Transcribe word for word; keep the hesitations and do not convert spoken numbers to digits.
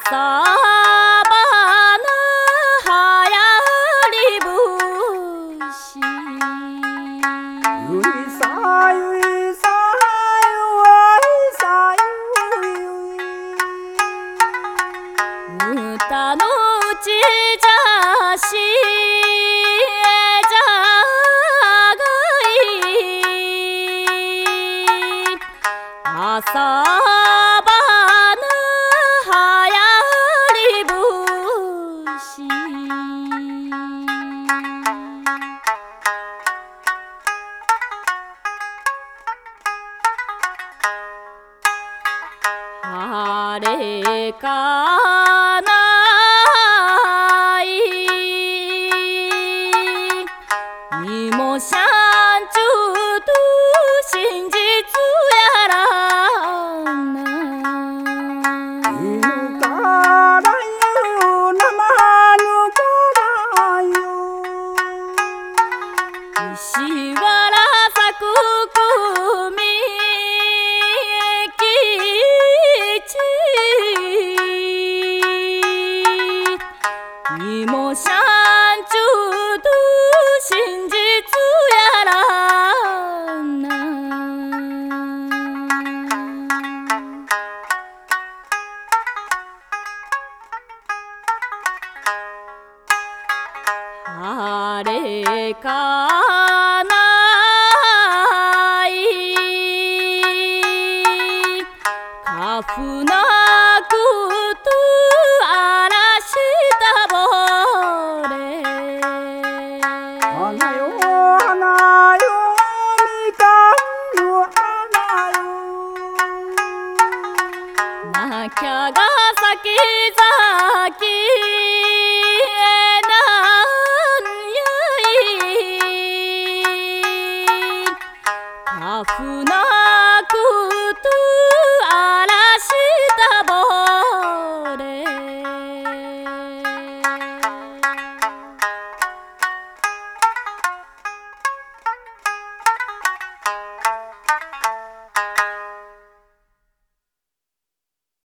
朝晩はやり節ゆいさゆいさゆいさゆい歌のうちじゃしじゃがい朝晩はやり節晴れかないにもしゃんちゅうと真実やらな犬から言う生ぬから言う石原咲く組にもしゃんちゅうと真実やらな晴れかないかふなくと嵐たぼれ花よ花よみかんの花よなきゃが先々